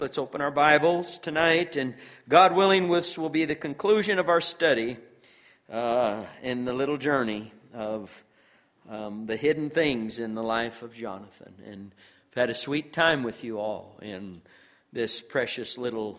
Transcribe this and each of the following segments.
Let's open our Bibles tonight, and God willing, this will be the conclusion of our study in the little journey of the hidden things in the life of Jonathan. And I've had a sweet time with you all in this precious little,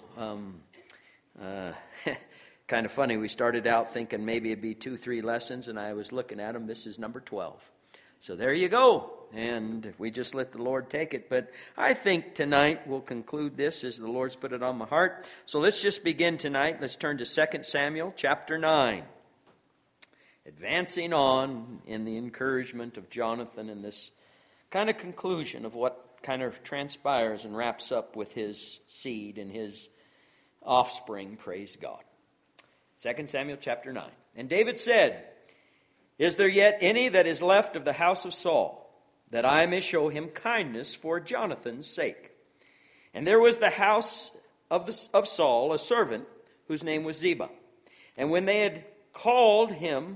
kind of funny, we started out thinking maybe it'd be 2-3 lessons, and I was looking at them. This is number 12. So there you go. And we just let the Lord take it. But I think tonight we'll conclude this as the Lord's put it on my heart. So let's just begin tonight. Let's turn to 2 Samuel chapter 9. Advancing on in the encouragement of Jonathan in this kind of conclusion of what kind of transpires and wraps up with his seed and his offspring. Praise God. 2 Samuel chapter 9. And David said, "Is there yet any that is left of the house of Saul, that I may show him kindness for Jonathan's sake? And there was the house of Saul, a servant, whose name was Ziba. And when they had called him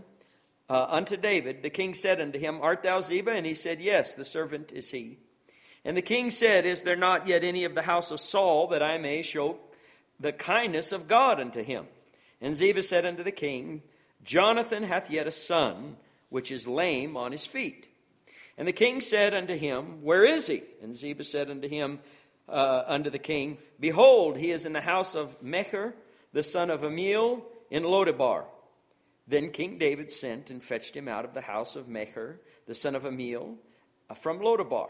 unto David, the king said unto him, Art thou Ziba? And he said, Yes, the servant is he. And the king said, Is there not yet any of the house of Saul, that I may show the kindness of God unto him? And Ziba said unto the king, Jonathan hath yet a son, which is lame on his feet. And the king said unto him, Where is he? And Ziba said unto him, unto the king, Behold, he is in the house of Mechir, the son of Amiel, in Lodebar. Then King David sent and fetched him out of the house of Mechir, the son of Amiel, from Lodebar.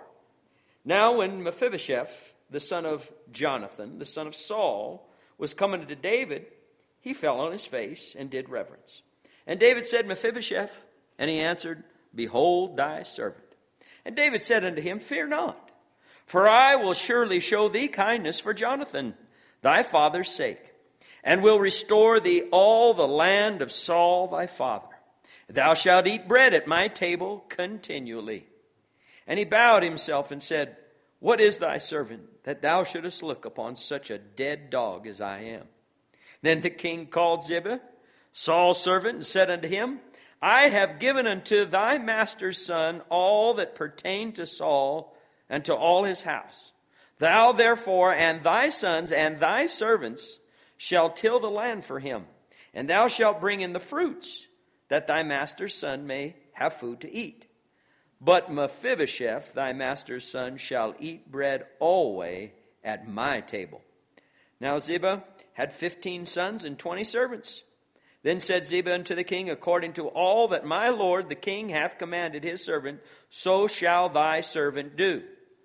Now when Mephibosheth, the son of Jonathan, the son of Saul, was coming to David, he fell on his face and did reverence. And David said, Mephibosheth, and he answered, Behold thy servant. And David said unto him, Fear not, for I will surely show thee kindness for Jonathan, thy father's sake, and will restore thee all the land of Saul thy father. Thou shalt eat bread at my table continually. And he bowed himself and said, What is thy servant, that thou shouldest look upon such a dead dog as I am? Then the king called Ziba, Saul's servant, and said unto him, I have given unto thy master's son all that pertained to Saul and to all his house. Thou therefore and thy sons and thy servants shall till the land for him, and thou shalt bring in the fruits, that thy master's son may have food to eat. But Mephibosheth, thy master's son, shall eat bread always at my table. Now Ziba had 15 sons and 20 servants. Then said Ziba unto the king, According to all that my lord the king hath commanded his servant, so shall thy servant do.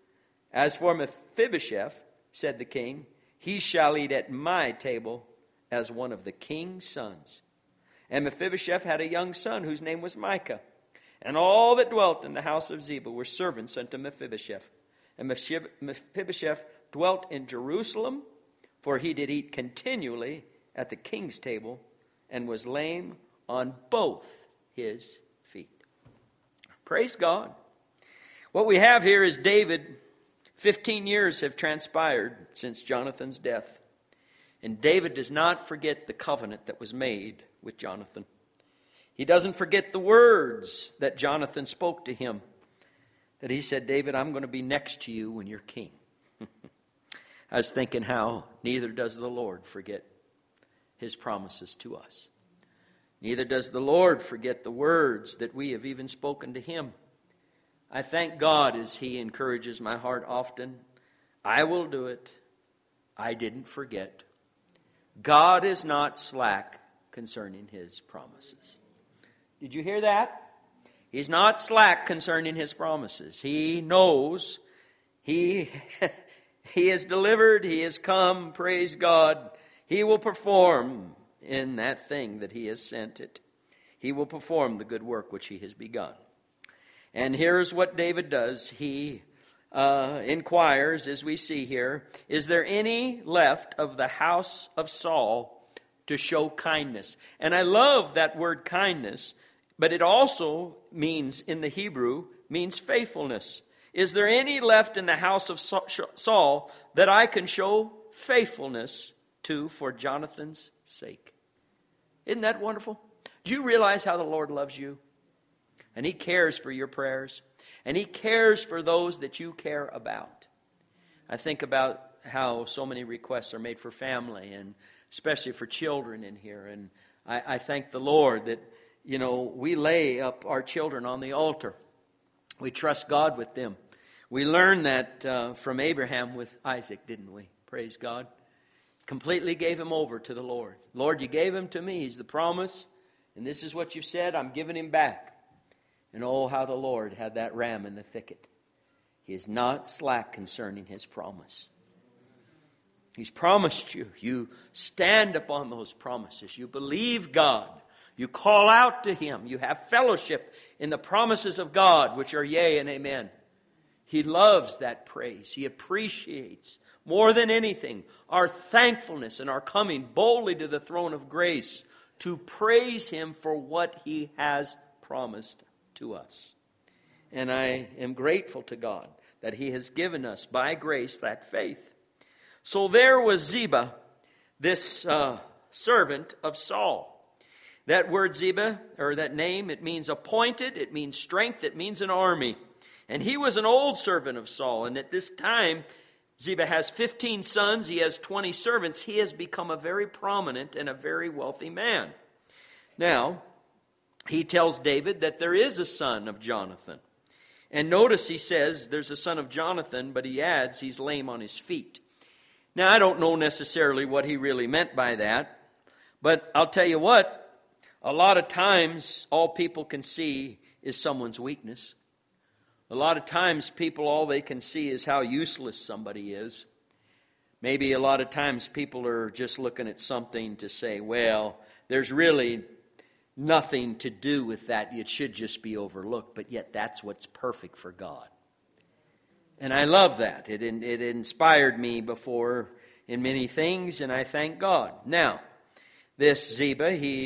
As for Mephibosheth, said the king, he shall eat at my table as one of the king's sons. And Mephibosheth had a young son whose name was Micah. And all that dwelt in the house of Ziba were servants unto Mephibosheth. And Mephibosheth dwelt in Jerusalem, for he did eat continually at the king's table, and was lame on both his feet. Praise God. What we have here is David. 15 years have transpired since Jonathan's death. And David does not forget the covenant that was made with Jonathan. He doesn't forget the words that Jonathan spoke to him. That he said, David, I'm going to be next to you when you're king. I was thinking how neither does the Lord forget his promises to us. Neither does the Lord forget the words that we have even spoken to him. I thank God as he encourages my heart often. I will do it. I didn't forget. God is not slack concerning his promises. Did you hear that? He's not slack concerning his promises. He knows he has delivered. He has come. Praise God. He will perform in that thing that he has sent it. He will perform the good work which he has begun. And here's what David does. He inquires, as we see here, is there any left of the house of Saul to show kindness? And I love that word kindness, but it also means, in the Hebrew, means faithfulness. Is there any left in the house of Saul that I can show faithfulness to for Jonathan's sake? Isn't that wonderful? Do you realize how the Lord loves you? And he cares for your prayers. And he cares for those that you care about. I think about how so many requests are made for family, and especially for children in here. And I thank the Lord that, we lay up our children on the altar. We trust God with them. We learned that from Abraham with Isaac, didn't we? Praise God. Completely gave him over to the Lord. Lord, you gave him to me. He's the promise. And this is what you've said. I'm giving him back. And oh, how the Lord had that ram in the thicket. He is not slack concerning his promise. He's promised you. You stand upon those promises. You believe God. You call out to him. You have fellowship in the promises of God, which are yea and amen. He loves that praise. He appreciates more than anything our thankfulness and our coming boldly to the throne of grace to praise him for what he has promised to us. And I am grateful to God that he has given us by grace that faith. So there was Ziba, this servant of Saul. That word Ziba, or that name, it means appointed, it means strength, it means an army. And he was an old servant of Saul. And at this time, Ziba has 15 sons, he has 20 servants. He has become a very prominent and a very wealthy man. Now, he tells David that there is a son of Jonathan. And notice he says there's a son of Jonathan, but he adds he's lame on his feet. Now, I don't know necessarily what he really meant by that, but I'll tell you what, a lot of times all people can see is someone's weakness. A lot of times people, all they can see is how useless somebody is. Maybe a lot of times people are just looking at something to say, well, there's really nothing to do with that. It should just be overlooked. But yet that's what's perfect for God. And I love that. It inspired me before in many things, and I thank God. Now, this Ziba,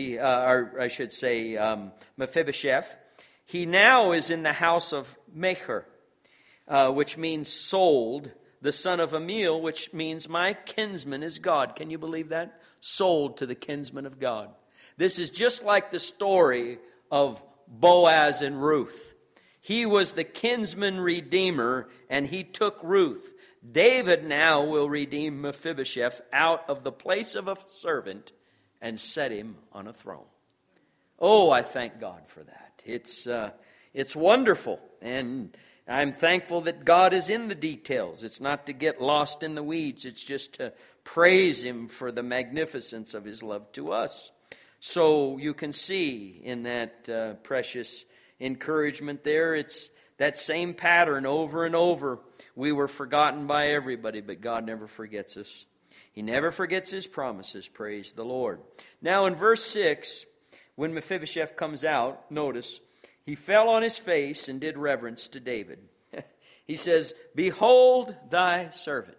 Mephibosheth, he now is in the house of Machir, which means sold, the son of Amiel, which means my kinsman is God. Can you believe that? Sold to the kinsman of God. This is just like the story of Boaz and Ruth. He was the kinsman redeemer, and he took Ruth. David now will redeem Mephibosheth out of the place of a servant and set him on a throne. Oh, I thank God for that. It's wonderful, and I'm thankful that God is in the details. It's not to get lost in the weeds. It's just to praise him for the magnificence of his love to us. So you can see in that precious encouragement there, it's that same pattern over and over. We were forgotten by everybody, but God never forgets us. He never forgets his promises, praise the Lord. Now in verse 6, when Mephibosheth comes out, notice, he fell on his face and did reverence to David. He says, behold thy servant.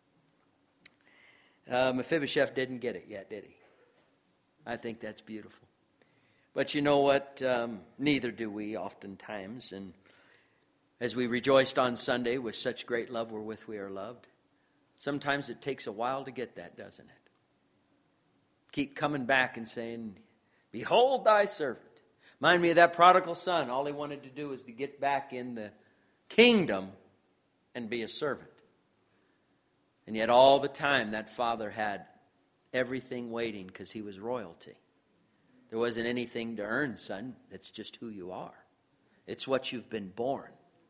Mephibosheth didn't get it yet, did he? I think that's beautiful. But you know what? Neither do we oftentimes. And as we rejoiced on Sunday with such great love wherewith we are loved, sometimes it takes a while to get that, doesn't it? Keep coming back and saying, behold thy servant. Remind me of that prodigal son. All he wanted to do was to get back in the kingdom and be a servant. And yet all the time that father had everything waiting because he was royalty. There wasn't anything to earn, son. That's just who you are. It's what you've been born.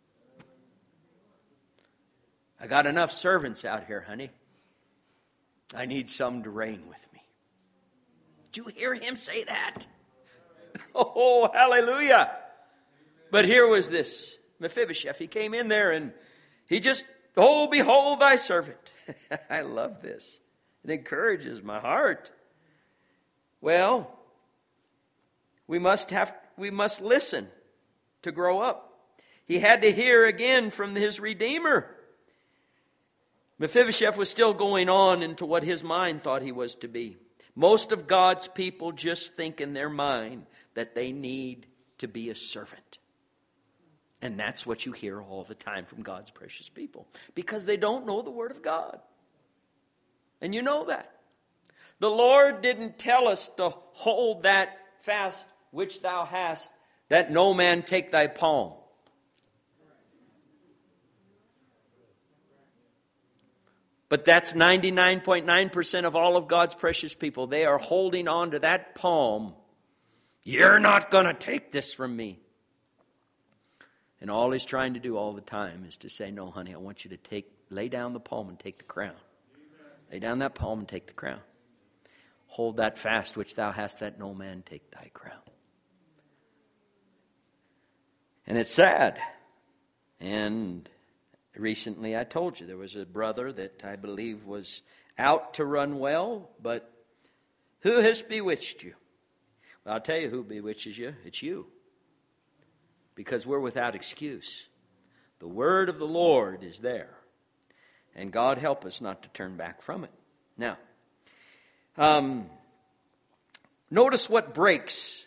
I got enough servants out here, honey. I need some to reign with me. Did you hear him say that? Oh, hallelujah. But here was this Mephibosheth. He came in there and he just, oh, behold thy servant. I love this. It encourages my heart. Well, we must listen to grow up. He had to hear again from his Redeemer. Mephibosheth was still going on into what his mind thought he was to be. Most of God's people just think in their mind that they need to be a servant. And that's what you hear all the time from God's precious people. Because they don't know the Word of God. And you know that. The Lord didn't tell us to hold that fast which thou hast, that no man take thy palm. But that's 99.9% of all of God's precious people. They are holding on to that palm. You're not going to take this from me. And all he's trying to do all the time is to say, no, honey, I want you to lay down the palm and take the crown. Lay down that palm and take the crown. Hold that fast which thou hast, that no man take thy crown. And it's sad. And recently I told you there was a brother that I believe was out to run well, but who has bewitched you? Well, I'll tell you who bewitches you. It's you. Because we're without excuse. The word of the Lord is there. And God help us not to turn back from it. Now, notice what breaks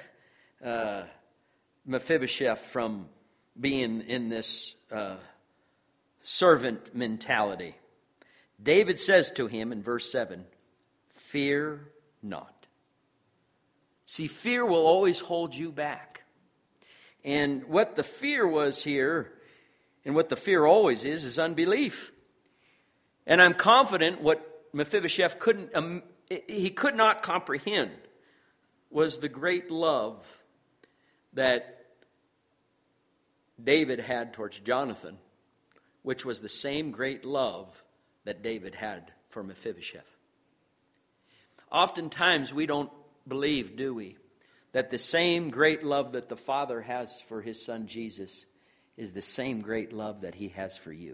Mephibosheth from being in this servant mentality. David says to him in verse 7, fear not. See, fear will always hold you back. And what the fear was here, and what the fear always is unbelief. And I'm confident what Mephibosheth could not comprehend was the great love that David had towards Jonathan, which was the same great love that David had for Mephibosheth. Oftentimes we don't believe, do we, that the same great love that the Father has for his Son Jesus is the same great love that he has for you.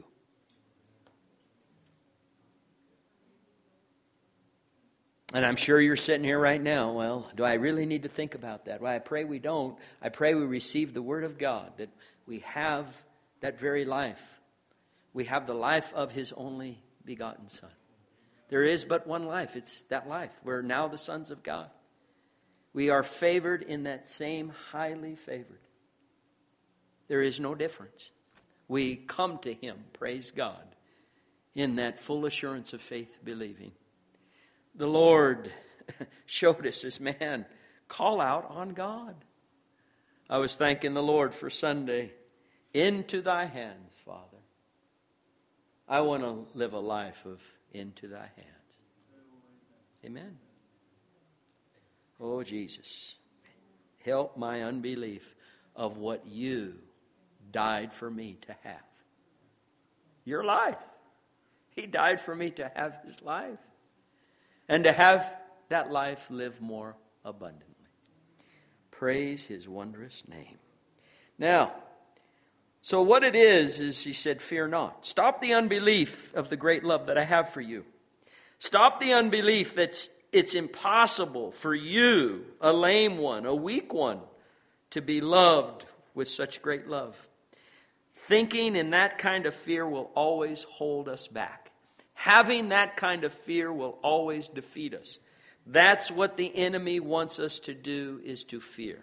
And I'm sure you're sitting here right now, well, do I really need to think about that? Well, I pray we don't. I pray we receive the Word of God, that we have that very life. We have the life of his only begotten Son. There is but one life. It's that life. We're now the sons of God. We are favored in that same highly favored. There is no difference. We come to him, praise God, in that full assurance of faith believing. The Lord showed us as man, call out on God. I was thanking the Lord for Sunday. Into thy hands, Father. I want to live a life of into thy hands. Amen. Oh, Jesus, help my unbelief of what you died for me to have. Your life. He died for me to have his life. And to have that life live more abundantly. Praise his wondrous name. Now, so what it is he said, fear not. Stop the unbelief of the great love that I have for you. Stop the unbelief that it's impossible for you, a lame one, a weak one, to be loved with such great love. Thinking in that kind of fear will always hold us back. Having that kind of fear will always defeat us. That's what the enemy wants us to do, is to fear.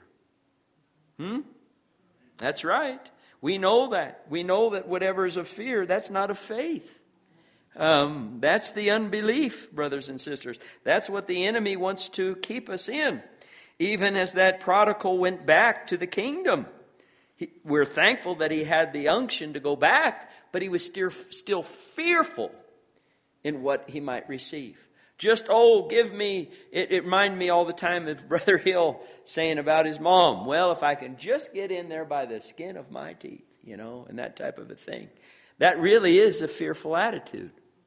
That's right. We know that. We know that whatever is of fear, that's not of faith. That's the unbelief, brothers and sisters. That's what the enemy wants to keep us in. Even as that prodigal went back to the kingdom. We're thankful that he had the unction to go back, but he was still fearful in what he might receive. Just, give me, it reminded me all the time of Brother Hill saying about his mom, well, if I can just get in there by the skin of my teeth, and that type of a thing. That really is a fearful attitude.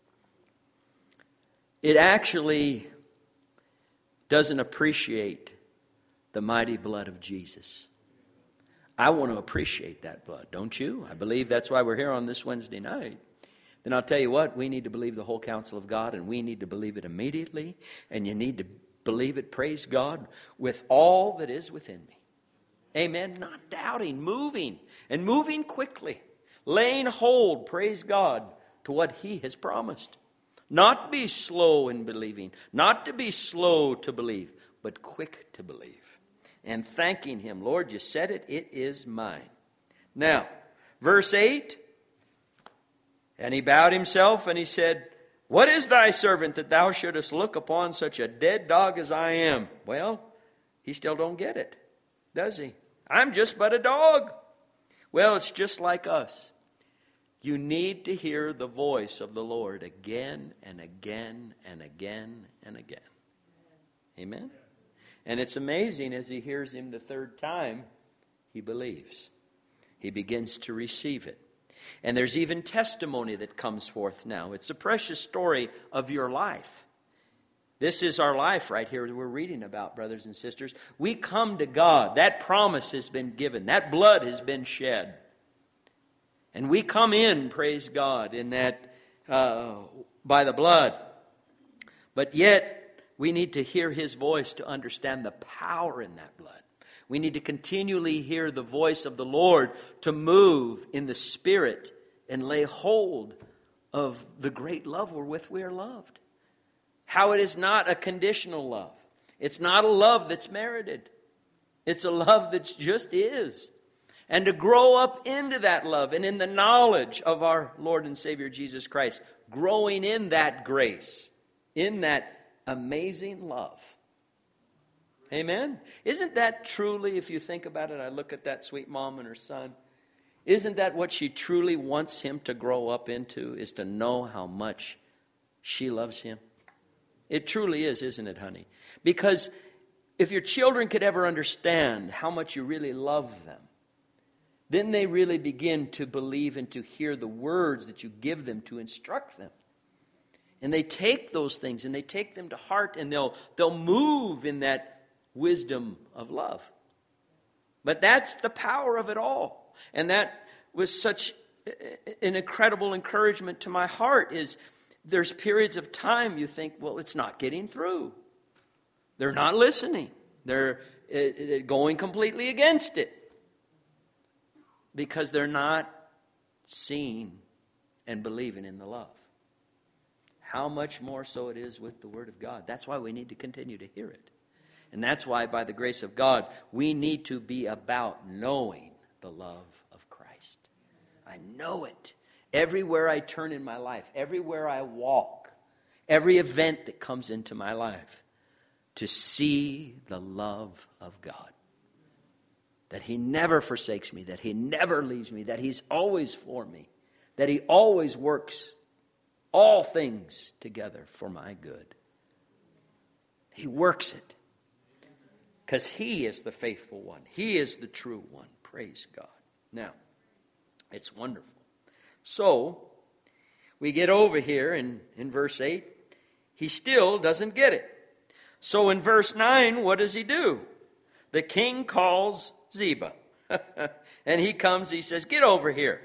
It actually doesn't appreciate the mighty blood of Jesus. I want to appreciate that blood, don't you? I believe that's why we're here on this Wednesday night. Then I'll tell you what, we need to believe the whole counsel of God, and we need to believe it immediately, and you need to believe it, praise God, with all that is within me. Amen. Not doubting, moving, and moving quickly. Laying hold, praise God, to what he has promised. Not be slow in believing, not to be slow to believe, but quick to believe. And thanking him, Lord, you said it, it is mine. Now, verse 8. And he bowed himself and he said, what is thy servant that thou shouldest look upon such a dead dog as I am? Well, he still don't get it, does he? I'm just but a dog. Well, it's just like us. You need to hear the voice of the Lord again and again and again and again. Amen? And it's amazing, as he hears him the third time, he believes. He begins to receive it. And there's even testimony that comes forth now. It's a precious story of your life. This is our life right here that we're reading about, brothers and sisters. We come to God. That promise has been given. That blood has been shed. And we come in, praise God, in that by the blood. But yet, we need to hear His voice to understand the power in that blood. We need to continually hear the voice of the Lord to move in the Spirit and lay hold of the great love wherewith we are loved. How it is not a conditional love. It's not a love that's merited. It's a love that just is. And to grow up into that love and in the knowledge of our Lord and Savior Jesus Christ, growing in that grace, in that amazing love. Amen? Isn't that truly, if you think about it, I look at that sweet mom and her son, isn't that what she truly wants him to grow up into, is to know how much she loves him? It truly is, isn't it, honey? Because if your children could ever understand how much you really love them, then they really begin to believe and to hear the words that you give them to instruct them. And they take those things and they take them to heart, and they'll move in that wisdom of love. But that's the power of it all. And that was such an incredible encouragement to my heart, is there's periods of time you think, well, it's not getting through. They're not listening. They're going completely against it. Because they're not seeing and believing in the love. How much more so it is with the Word of God. That's why we need to continue to hear it. And that's why, by the grace of God, we need to be about knowing the love of Christ. I know it. Everywhere I turn in my life, everywhere I walk, every event that comes into my life, to see the love of God. That He never forsakes me, that He never leaves me, that He's always for me, that He always works all things together for my good. He works it. Because He is the faithful one. He is the true one. Praise God. Now, it's wonderful. So, we get over here in verse 8. He still doesn't get it. So in verse 9, what does he do? The king calls Ziba. And he comes, he says, get over here.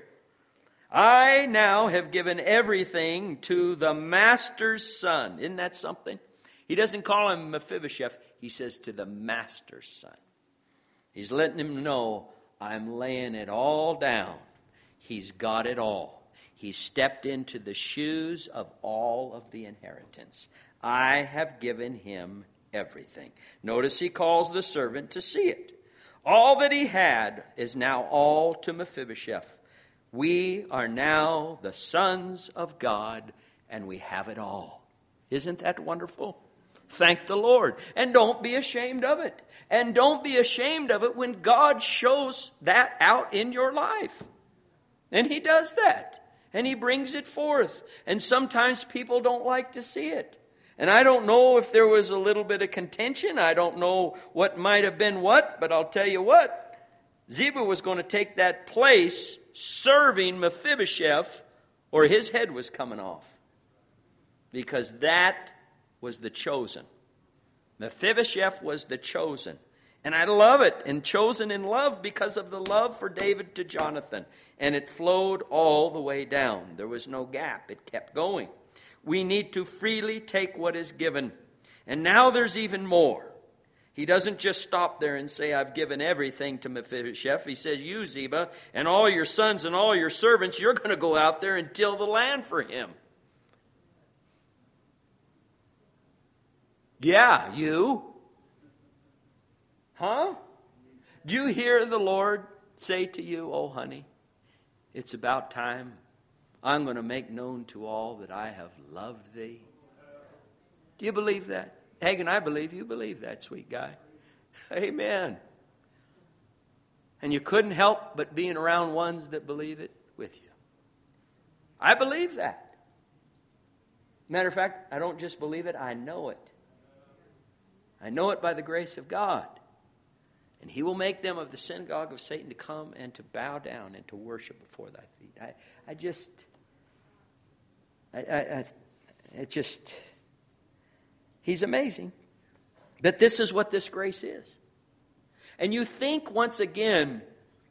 I now have given everything to the master's son. Isn't that something? He doesn't call him Mephibosheth. He says to the master's son. He's letting him know, I'm laying it all down. He's got it all. He stepped into the shoes of all of the inheritance. I have given him everything. Notice he calls the servant to see it. All that he had is now all to Mephibosheth. We are now the sons of God, and we have it all. Isn't that wonderful? Thank the Lord. And don't be ashamed of it. And don't be ashamed of it when God shows that out in your life. And He does that. And He brings it forth. And sometimes people don't like to see it. And I don't know if there was a little bit of contention. I don't know what might have been what. But I'll tell you what. Ziba was going to take that place serving Mephibosheth, or his head was coming off. Because that was the chosen. Mephibosheth was the chosen. And I love it. And chosen in love because of the love for David to Jonathan. And it flowed all the way down. There was no gap. It kept going. We need to freely take what is given. And now there's even more. He doesn't just stop there and say, I've given everything to Mephibosheth. He says, you, Ziba, and all your sons and all your servants, you're going to go out there and till the land for him. Yeah, you. Huh? Do you hear the Lord say to you, oh, honey, it's about time. I'm going to make known to all that I have loved thee. Do you believe that? Hagen, I believe you believe that, sweet guy. Amen. And you couldn't help but being around ones that believe it with you. I believe that. Matter of fact, I don't just believe it, I know it. I know it by the grace of God. And he will make them of the synagogue of Satan to come and to bow down and to worship before thy feet. He's amazing. But this is what this grace is. And you think once again,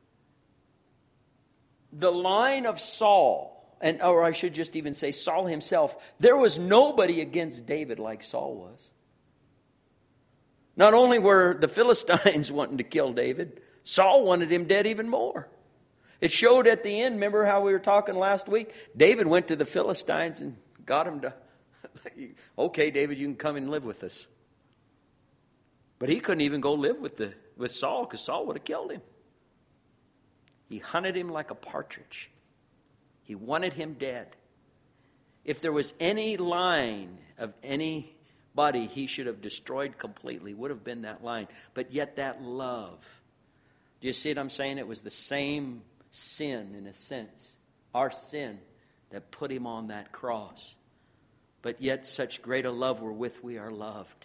the line of Saul, or I should just even say Saul himself, there was nobody against David like Saul was. Not only were the Philistines wanting to kill David, Saul wanted him dead even more. It showed at the end, remember how we were talking last week? David went to the Philistines and got him to, okay, David, you can come and live with us. But he couldn't even go live with Saul because Saul would have killed him. He hunted him like a partridge. He wanted him dead. If there was any line of anybody he should have destroyed completely, would have been that line. But yet that love. Do you see what I'm saying? It was the same sin, in a sense, our sin, that put him on that cross. But yet such great a love wherewith we are loved.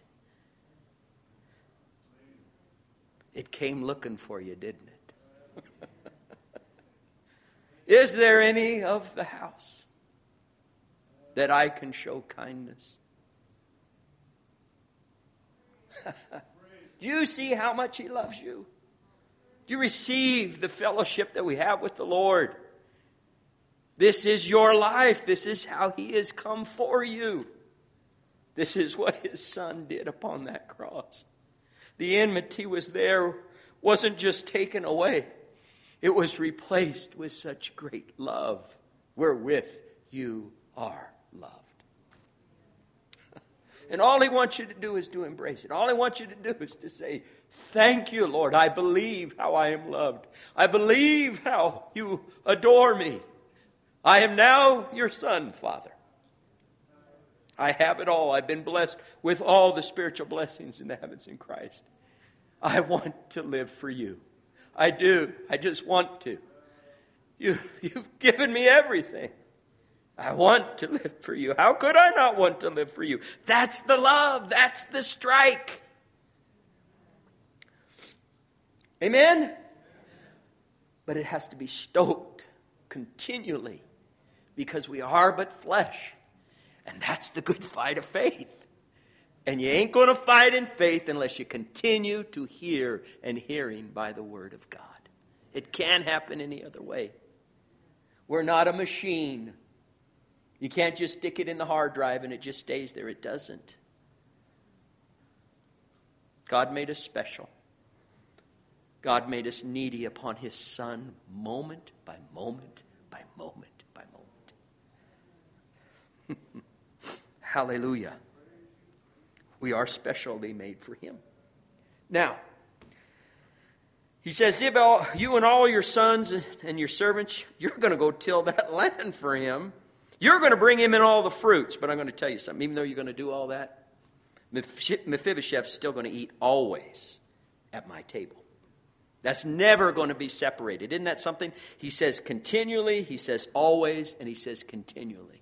It came looking for you, didn't it? Is there any of the house that I can show kindness? Do you see how much he loves you? Do you receive the fellowship that we have with the Lord? This is your life. This is how he has come for you. This is what his son did upon that cross. The enmity was there, wasn't just taken away. It was replaced with such great love, wherewith you are loved. And all he wants you to do is to embrace it. All he wants you to do is to say, thank you, Lord. I believe how I am loved. I believe how you adore me. I am now your son, Father. I have it all. I've been blessed with all the spiritual blessings in the heavens in Christ. I want to live for you. I do. I just want to. You've given me everything. I want to live for you. How could I not want to live for you? That's the love. That's the strike. Amen? But it has to be stoked continually because we are but flesh. And that's the good fight of faith. And you ain't going to fight in faith unless you continue to hear, and hearing by the Word of God. It can't happen any other way. We're not a machine. You can't just stick it in the hard drive and it just stays there. It doesn't. God made us special. God made us needy upon his Son moment by moment by moment by moment. Hallelujah. We are specially made for him. Now, he says, you and all your sons and your servants, you're going to go till that land for him. You're going to bring him in all the fruits. But I'm going to tell you something. Even though you're going to do all that, Mephibosheth is still going to eat always at my table. That's never going to be separated. Isn't that something? He says continually, he says always, and he says continually.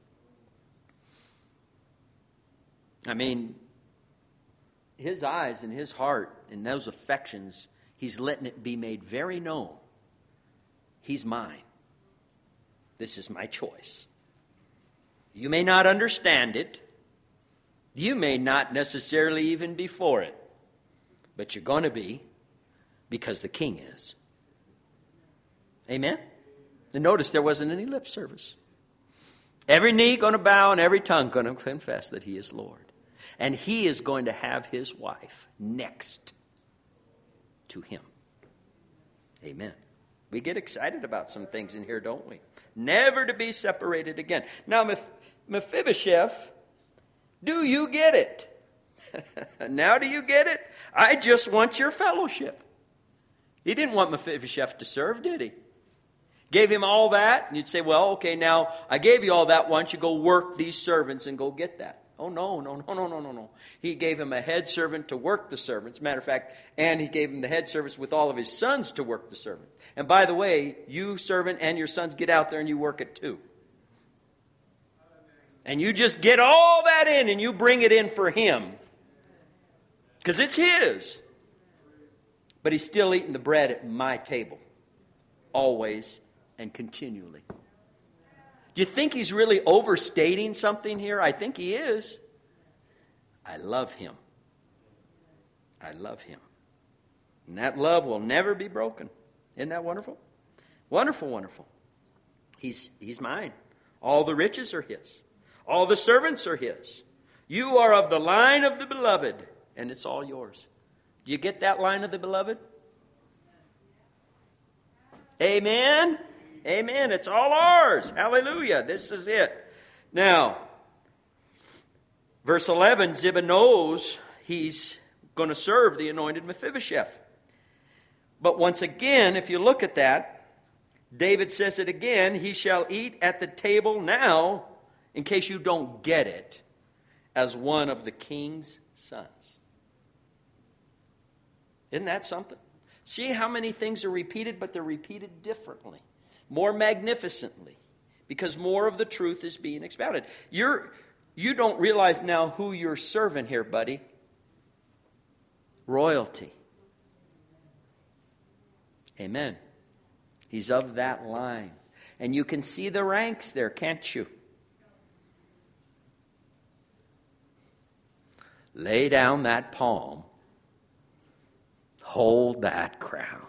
I mean, his eyes and his heart and those affections, he's letting it be made very known. He's mine. This is my choice. You may not understand it. You may not necessarily even be for it. But you're going to be, because the king is. Amen? And notice there wasn't any lip service. Every knee going to bow and every tongue going to confess that he is Lord. And he is going to have his wife next to him. Amen. We get excited about some things in here, don't we? Never to be separated again. Now, Mephibosheth, do you get it? Now do you get it? I just want your fellowship. He didn't want Mephibosheth to serve, did he? Gave him all that, and you'd say, well, okay, now I gave you all that. Why don't you go work these servants and go get that? Oh, no. He gave him a head servant to work the servants. Matter of fact, and he gave him the head servants with all of his sons to work the servants. And by the way, you servant and your sons, get out there and you work it too. And you just get all that in and you bring it in for Him. Because it's His. But He's still eating the bread at my table. Always and continually. Do you think He's really overstating something here? I think He is. I love Him. I love Him. And that love will never be broken. Isn't that wonderful? Wonderful, wonderful. He's mine. All the riches are His. All the servants are His. You are of the line of the beloved, and it's all yours. Do you get that line of the beloved? Amen? Amen. It's all ours. Hallelujah. This is it. Now, verse 11, Ziba knows he's going to serve the anointed Mephibosheth. But once again, if you look at that, David says it again, he shall eat at the table now, in case you don't get it, as one of the king's sons. Isn't that something? See how many things are repeated, but they're repeated differently, more magnificently, because more of the truth is being expounded. You don't realize now who you're serving here, buddy. Royalty. Amen. He's of that line. And you can see the ranks there, can't you? Lay down that palm. Hold that crown.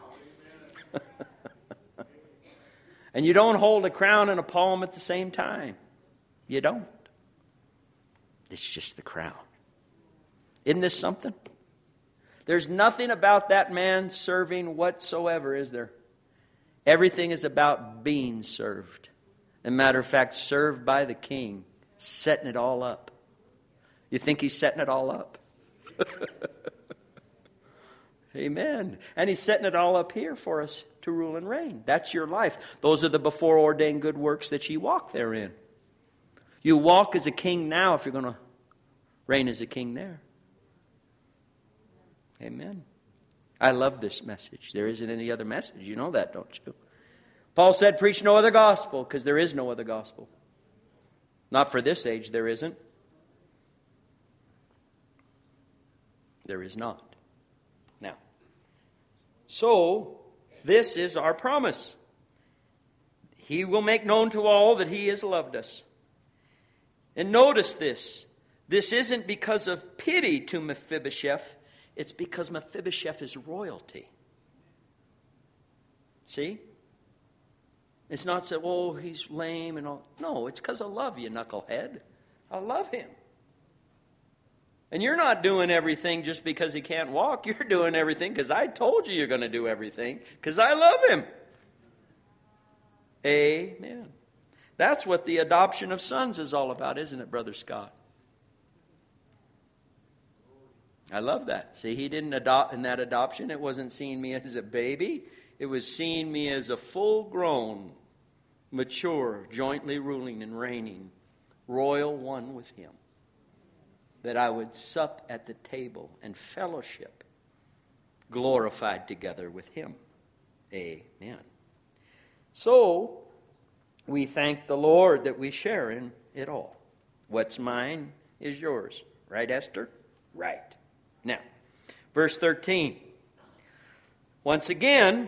And you don't hold a crown and a palm at the same time. You don't. It's just the crown. Isn't this something? There's nothing about that man serving whatsoever, is there? Everything is about being served. As a matter of fact, served by the king, setting it all up. You think he's setting it all up? Amen. And he's setting it all up here for us to rule and reign. That's your life. Those are the before ordained good works that ye walk therein. You walk as a king now if you're going to reign as a king there. Amen. I love this message. There isn't any other message. You know that, don't you? Paul said, preach no other gospel, because there is no other gospel. Not for this age, there isn't. There is not. Now, so this is our promise. He will make known to all that He has loved us. And notice this. This isn't because of pity to Mephibosheth. It's because Mephibosheth is royalty. See? It's not so, oh, he's lame and all. No, it's because I love you, knucklehead. I love him. And you're not doing everything just because he can't walk. You're doing everything because I told you you're going to do everything because I love him. Amen. That's what the adoption of sons is all about, isn't it, Brother Scott? I love that. See, he didn't adopt in that adoption. It wasn't seeing me as a baby. It was seeing me as a full-grown, mature, jointly ruling and reigning, royal one with him. That I would sup at the table and fellowship, glorified together with him. Amen. So, we thank the Lord that we share in it all. What's mine is yours. Right, Esther? Right. Now, verse 13. Once again,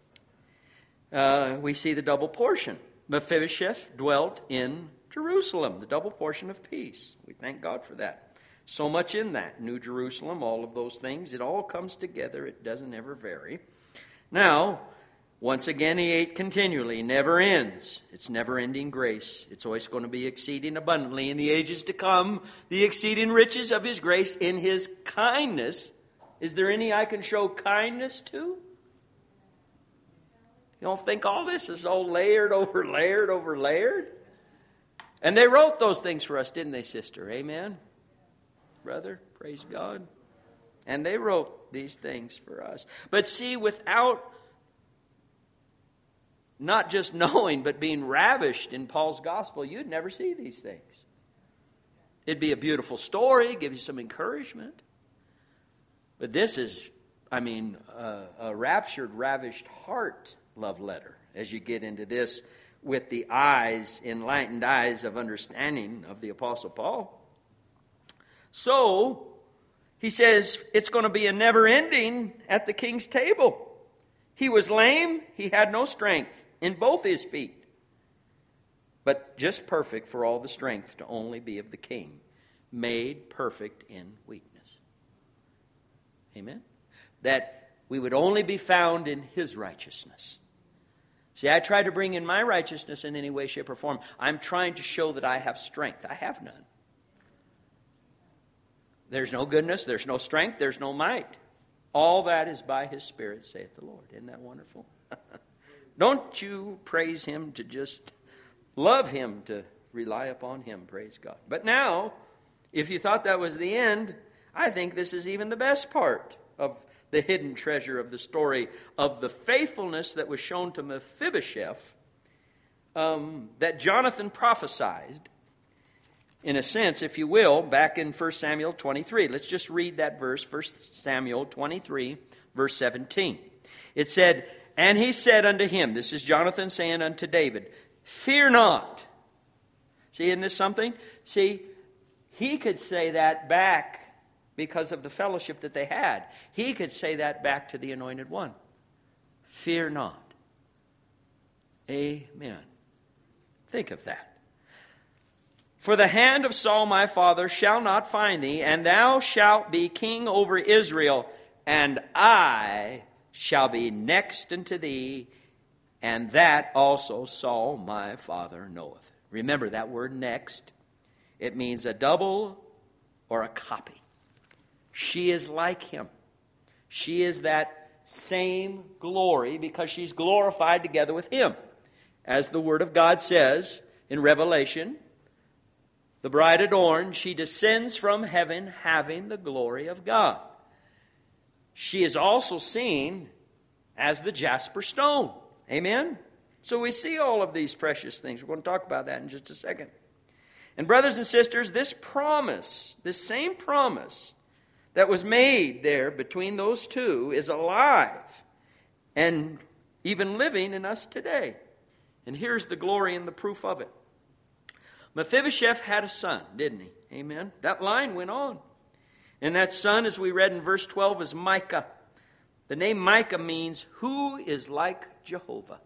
we see the double portion. Mephibosheth dwelt in Jerusalem, the double portion of peace. We thank God for that. So much in that. New Jerusalem, all of those things. It all comes together. It doesn't ever vary. Now, once again, he ate continually. Never ends. It's never-ending grace. It's always going to be exceeding abundantly in the ages to come. The exceeding riches of his grace in his kindness. Is there any I can show kindness to? You don't think all this is all layered over layered over layered? And they wrote those things for us, didn't they, sister? Amen? Brother, praise God. And they wrote these things for us. But see, without not just knowing, but being ravished in Paul's gospel, you'd never see these things. It'd be a beautiful story, give you some encouragement. But this is, a raptured, ravished heart love letter as you get into this with the enlightened eyes of understanding of the Apostle Paul. So, he says it's going to be a never ending at the king's table. He was lame, he had no strength in both his feet, but just perfect for all the strength to only be of the king, made perfect in weakness. Amen? That we would only be found in his righteousness. See, I try to bring in my righteousness in any way, shape, or form. I'm trying to show that I have strength. I have none. There's no goodness, there's no strength, there's no might. All that is by his Spirit, saith the Lord. Isn't that wonderful? Don't you praise him to just love him, to rely upon him, praise God. But now, if you thought that was the end, I think this is even the best part of the hidden treasure of the story of the faithfulness that was shown to Mephibosheth, that Jonathan prophesied, in a sense, if you will, back in 1 Samuel 23. Let's just read that verse, 1 Samuel 23, verse 17. It said, "And he said unto him," this is Jonathan saying unto David, "Fear not." See, isn't this something? See, he could say that back because of the fellowship that they had. He could say that back to the Anointed One. Fear not. Amen. Think of that. "For the hand of Saul my father shall not find thee, and thou shalt be king over Israel, and I shall be next unto thee, and that also Saul my father knoweth." Remember that word next. It means a double or a copy. She is like him. She is that same glory because she's glorified together with him. As the Word of God says in Revelation, the bride adorned, she descends from heaven having the glory of God. She is also seen as the jasper stone. Amen? So we see all of these precious things. We're going to talk about that in just a second. And brothers and sisters, this promise, this same promise that was made there between those two is alive and even living in us today. And here's the glory and the proof of it. Mephibosheth had a son, didn't he? Amen. That line went on. And that son, as we read in verse 12, is Micah. The name Micah means, who is like Jehovah?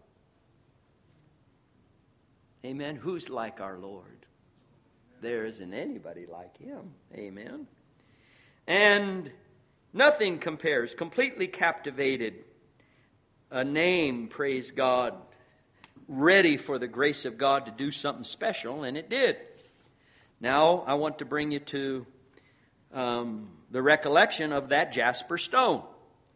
Amen. Who's like our Lord? There isn't anybody like him. Amen. And nothing compares. Completely captivated. A name, praise God, ready for the grace of God to do something special, and it did. Now, I want to bring you to the recollection of that jasper stone.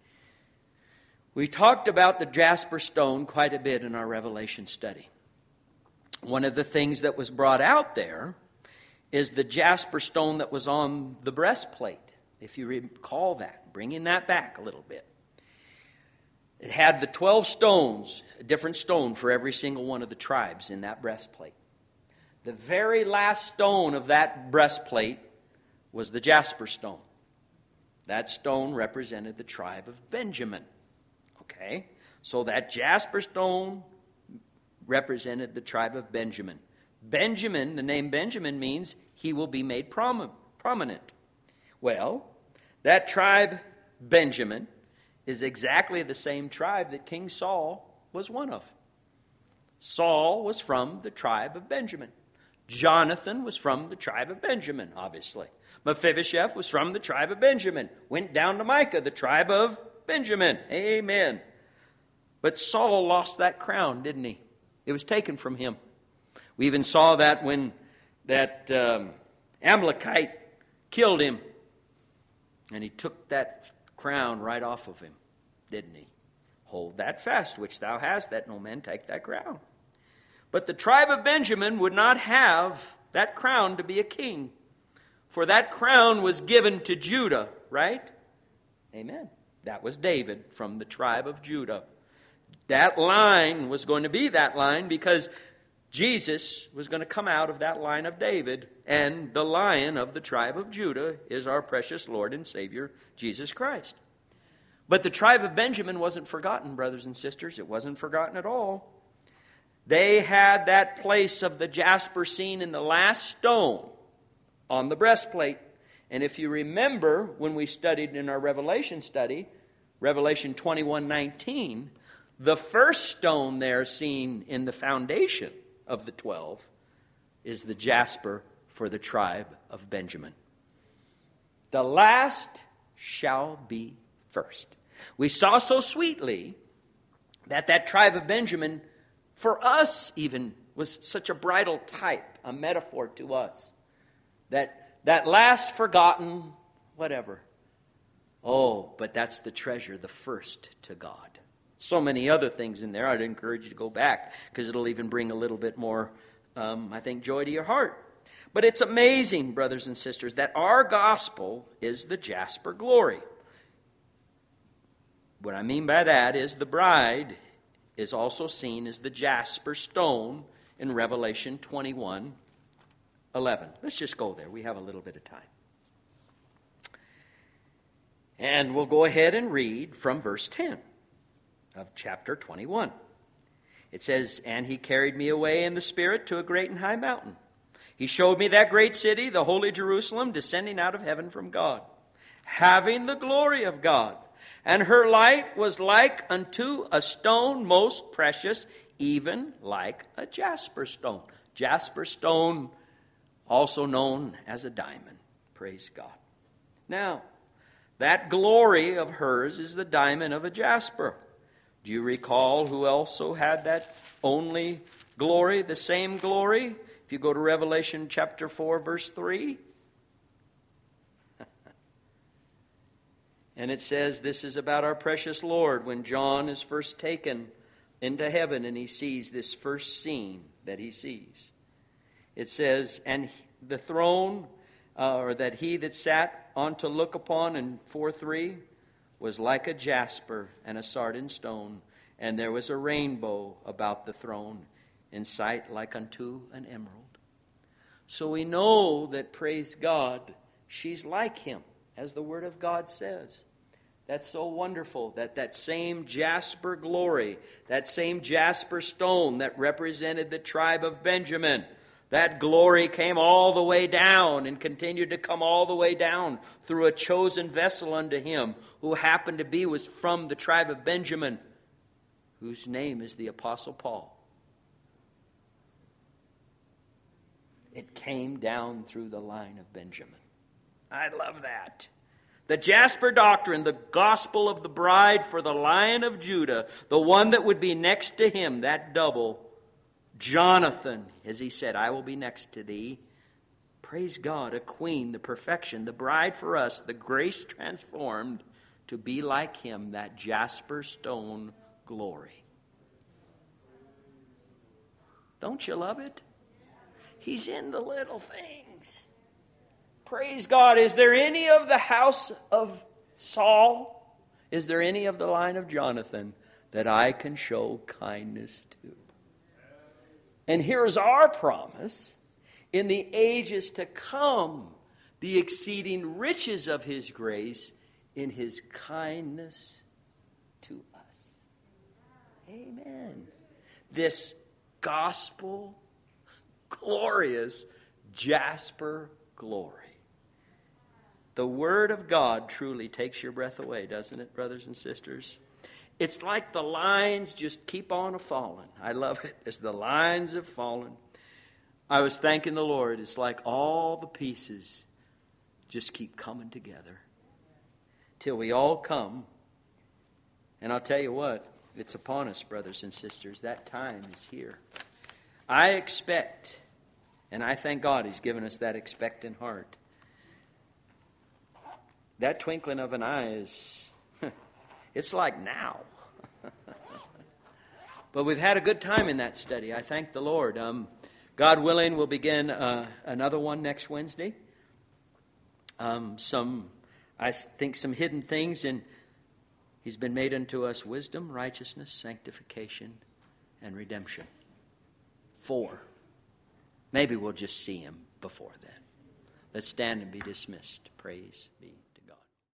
We talked about the jasper stone quite a bit in our Revelation study. One of the things that was brought out there is the jasper stone that was on the breastplate. If you recall that, bringing that back a little bit. It had the 12 stones, a different stone for every single one of the tribes in that breastplate. The very last stone of that breastplate was the jasper stone. That stone represented the tribe of Benjamin. Okay? So that jasper stone represented the tribe of Benjamin. Benjamin, the name Benjamin means he will be made prominent. Well, that tribe, Benjamin, is exactly the same tribe that King Saul was one of. Saul was from the tribe of Benjamin. Jonathan was from the tribe of Benjamin, obviously. Mephibosheth was from the tribe of Benjamin. Went down to Micah, the tribe of Benjamin. Amen. But Saul lost that crown, didn't he? It was taken from him. We even saw that when that Amalekite killed him. And he took that crown right off of him, didn't he? Hold that fast, which thou hast, that no man take that crown. But the tribe of Benjamin would not have that crown to be a king. For that crown was given to Judah, right? Amen. That was David from the tribe of Judah. That line was going to be that line because Jesus was going to come out of that line of David, and the Lion of the tribe of Judah is our precious Lord and Savior, Jesus Christ. But the tribe of Benjamin wasn't forgotten, brothers and sisters. It wasn't forgotten at all. They had that place of the jasper seen in the last stone on the breastplate. And if you remember when we studied in our Revelation study, Revelation 21:19, the first stone there seen in the foundation of the 12 is the jasper for the tribe of Benjamin. The last shall be first. We saw so sweetly that tribe of Benjamin, for us even, was such a bridal type, a metaphor to us. That last forgotten, whatever. Oh, but that's the treasure, the first to God. So many other things in there. I'd encourage you to go back because it'll even bring a little bit more, I think, joy to your heart. But it's amazing, brothers and sisters, that our gospel is the jasper glory. What I mean by that is the bride is also seen as the jasper stone in Revelation 21:11. Let's just go there. We have a little bit of time. And we'll go ahead and read from verse 10 of chapter 21. It says, "And he carried me away in the Spirit to a great and high mountain. He showed me that great city, the holy Jerusalem, descending out of heaven from God, having the glory of God. And her light was like unto a stone most precious, even like a jasper stone." Jasper stone, also known as a diamond. Praise God. Now, that glory of hers is the diamond of a jasper. Do you recall who also had that only glory, the same glory? If you go to Revelation chapter 4, verse 3. And it says, this is about our precious Lord when John is first taken into heaven and he sees this first scene that he sees. It says, "And the throne, or that he that sat on to look upon," in 4:3, "was like a jasper and a sardine stone, and there was a rainbow about the throne, in sight like unto an emerald." So we know that, praise God, she's like him, as the Word of God says. That's so wonderful that same jasper glory, that same jasper stone that represented the tribe of Benjamin, that glory came all the way down and continued to come all the way down through a chosen vessel unto him who happened to be was from the tribe of Benjamin, whose name is the Apostle Paul. It came down through the line of Benjamin. I love that. The jasper doctrine, the gospel of the bride for the Lion of Judah, the one that would be next to him, that double, Jonathan, as he said, "I will be next to thee." Praise God, a queen, the perfection, the bride for us, the grace transformed to be like him, that jasper stone glory. Don't you love it? He's in the little things. Praise God. Is there any of the house of Saul? Is there any of the line of Jonathan that I can show kindness to? And here's our promise. In the ages to come, the exceeding riches of his grace in his kindness to us. Amen. This gospel, glorious jasper glory. The Word of God truly takes your breath away, doesn't it, brothers and sisters? It's like the lines just keep on a-falling. I love it as the lines have fallen. I was thanking the Lord. It's like all the pieces just keep coming together till we all come. And I'll tell you what, it's upon us, brothers and sisters. That time is here. I expect, and I thank God He's given us that expectant heart. That twinkling of an eye is, it's like now. But we've had a good time in that study. I thank the Lord. God willing, we'll begin another one next Wednesday. I think some hidden things, and He's been made unto us wisdom, righteousness, sanctification, and redemption. 4. Maybe we'll just see Him before then. Let's stand and be dismissed. Praise be.